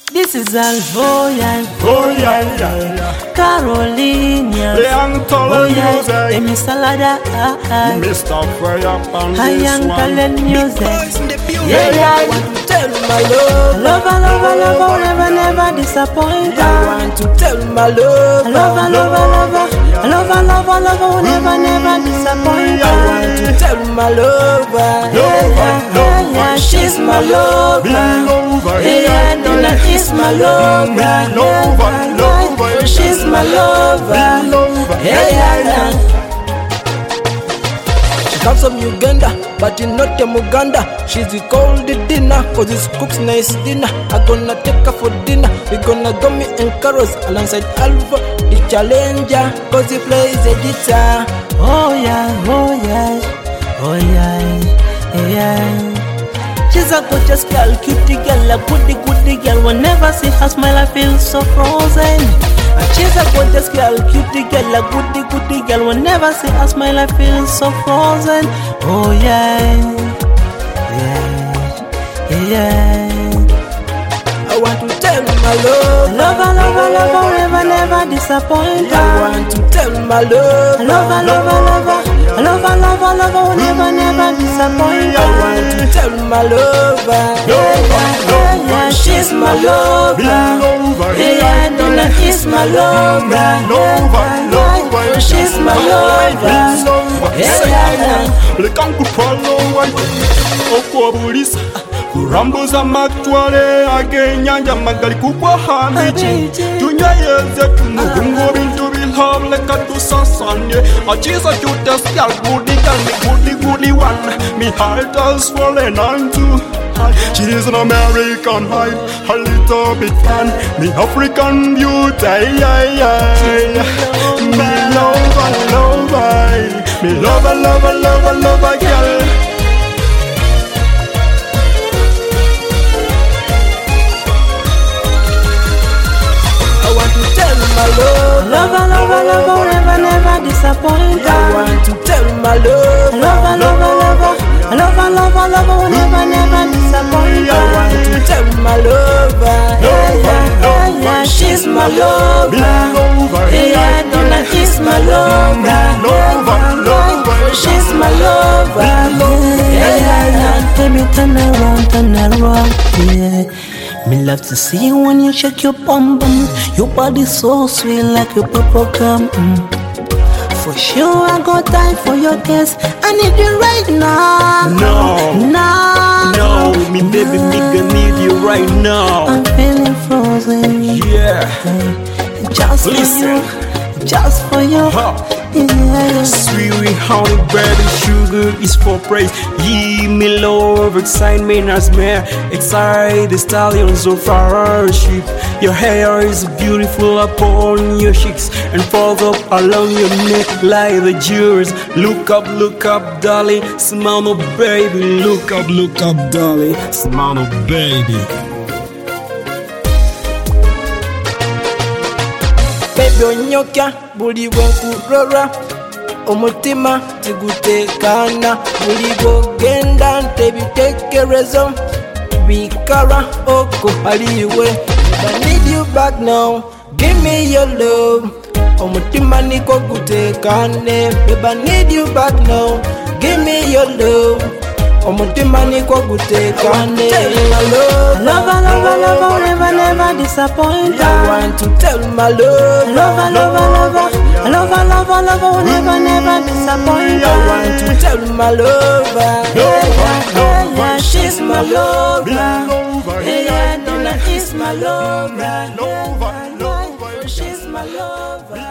This is Alvoya, Oh yeah, yeah, yeah. Carolina, The Antola music, Emi Salada, Mr. Fire on I this am one. talent music. Yeah, yeah, I want to tell my love. Love, never disappoint. I want to tell my love. Love, never disappoint. I want to tell my love. Yeah, she's my love. Yeah, Donna is my love. Yeah, she's my love. Yeah. She comes from Uganda, but in not a Muganda. She's called the dinner, cause it cooks nice dinner. I gonna take her for dinner. We gonna go me and Carlos alongside Alva, the challenger, cause he plays the guitar. Oh yeah, oh yeah, oh yeah, yeah. She's a gorgeous girl, cutie girl, a goody girl. Whenever I see her smile, I feel so frozen. She's a gorgeous girl, cutie girl, a goody girl. Whenever I see her smile, I feel so frozen. Oh yeah, yeah, yeah. I want to tell my love. Love, never disappoint. I want to tell my love. Love, never disappoint. I want to tell my love. Yeah, she's my love. Yeah, Donna is my love. Yeah, she's my love. Yeah. Leka nkutwala owali okwobulisa kurambuza amatwale ag'ennyanja magali kugwa hamiki tunyweyeze tumugunga ebintu bihabu leka tusasanye achiza jutesya goody one me heart has fallen onto. She's an American hype, a little bit fun, me African beauty, me lover, girl. I want to tell my love. Never disappoint. I want to tell my love. Love, never disappoint. I want to tell my love. Yeah, she's my love. Yeah, Donna is my love. She's my love. Yeah. Baby, turn around, yeah. Me love to see you when you shake your bum bum. Your body so sweet like a purple gum. For sure I go die for your kiss. I need you right now. No, me baby, me gonna need you right now. I'm feeling frozen. Yeah. Just Listen. for you, just for you. Yeah. Sweet honey, baby, sugar is for praise. Ye me love, excitement as mare. Excite the stallions of worship. Your hair is beautiful upon your cheeks and falls up along your neck like the jewels. Look up, darling. Smile, baby. Look up, darling. Smile, baby. Baby onyokya buli bwenkurora omutima tigutekana buli gogenda ntebitekerezo bikara oko haliwe. I need you back now, give me your love. Omutima niko gutekane. Babe, I need you back now, give me your love. Omutima niko gutekane. Love, never disappoint. I want to tell my love. Love, never disappoint. I want to tell my love. Yeah, she's my love. Yeah, Donna is my love. Yeah, she's my love.